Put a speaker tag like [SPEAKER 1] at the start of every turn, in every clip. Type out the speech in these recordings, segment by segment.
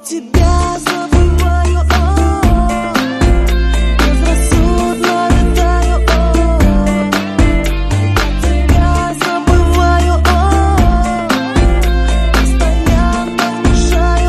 [SPEAKER 1] тебя забываю, безрассудно рыдаю, тебя забываю, постоянно мешаю.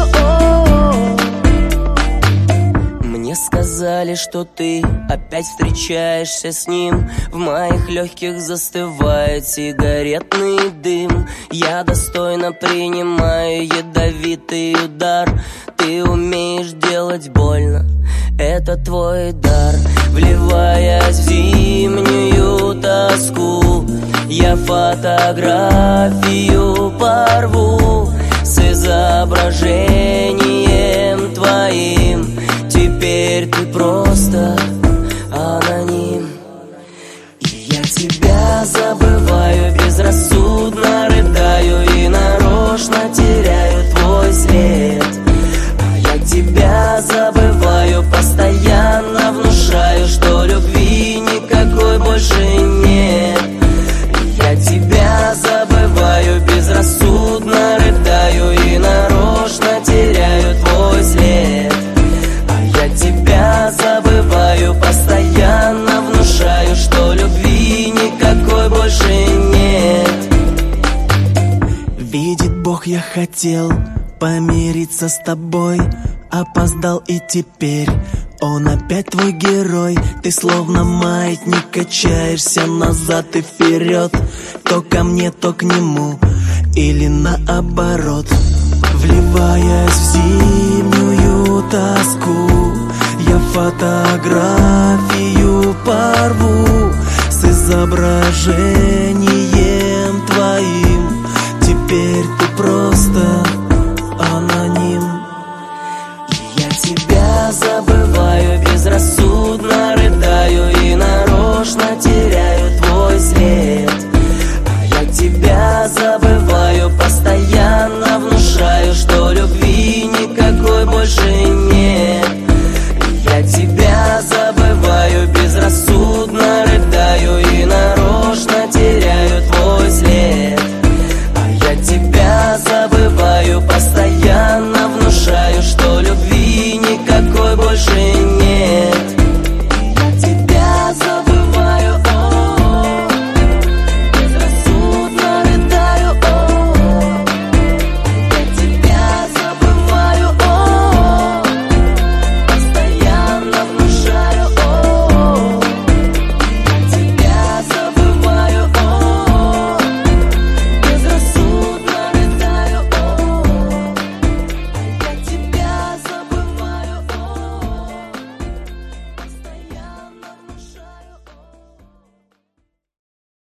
[SPEAKER 2] Мне сказали, что ты опять встречаешься с ним. В моих легких застывает сигаретный дым. Я достойно принимаю ядовитый удар. Ты умеешь делать больно, это твой дар. Вливаясь в зимнюю тоску, я фотографию порву с изображением твоим. Теперь ты просто аноним. И я тебя забываю, безрассудно рыдаю и нарочно теряю твой след. А я тебя забываю, постоянно внушаю, что любви никакой больше нет. И я тебя забываю, безрассудно рыдаю и нарочно теряю твой след. Я тебя забываю, постоянно внушаю, что любви никакой больше нет.
[SPEAKER 1] Видит Бог, я хотел помириться с тобой, опоздал и теперь он опять твой герой. Ты словно маятник, качаешься назад и вперед, то ко мне, то к нему, или наоборот. Вливаясь в зимнюю тоску, я фотографию порву с изображением твоим. Теперь ты просто